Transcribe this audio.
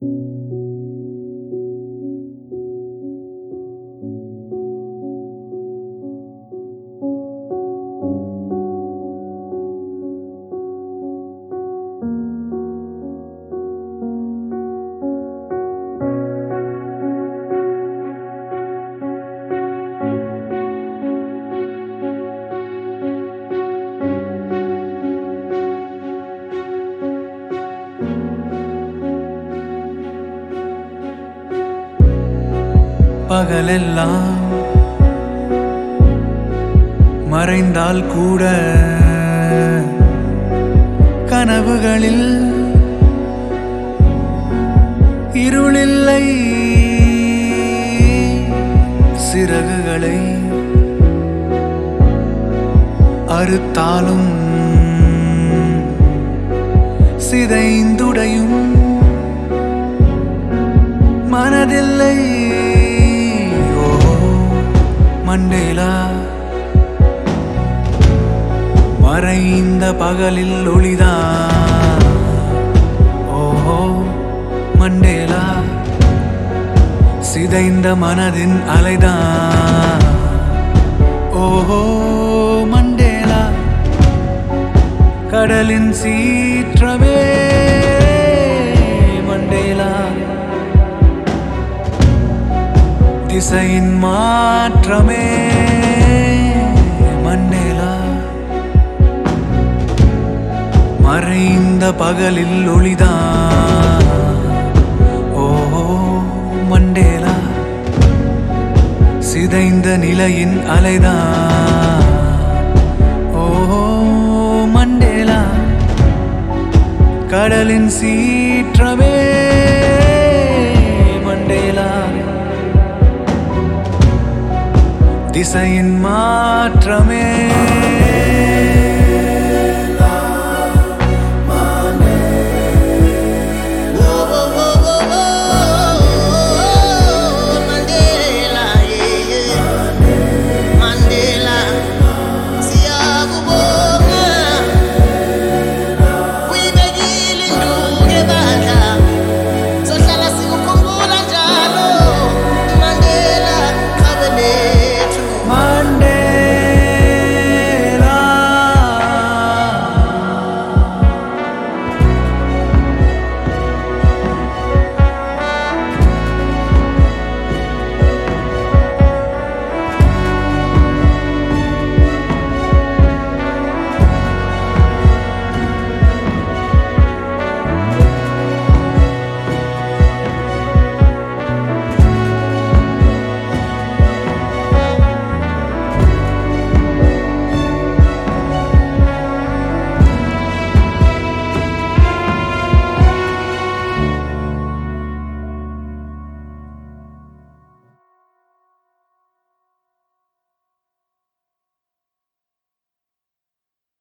பகலெல்லாம் மறைந்தால் கூட கனவுகளில் இருளில்லை. சிறகுகளை அறுத்தாலும் சிதைந்துடையும் மனதில்லை. மண்டேலா மறைந்த பகலில் ஒளிதான். ஓஹோ மண்டேலா சிதைந்த மனதின் அலைதான். ஓஹோ மண்டேலா கடலின் சீற்றமே. மண்டேலா திசையின் மாற்றமே. மண்டேலா மறைந்த பகலில் ஒளிதான். ஓஹோ மண்டேலா சிதைந்த நிலையின் அலைதான். ஓஹோ மண்டேலா கடலின் சீற்றமே. மண்டேலா திசையின் மாற்றமே.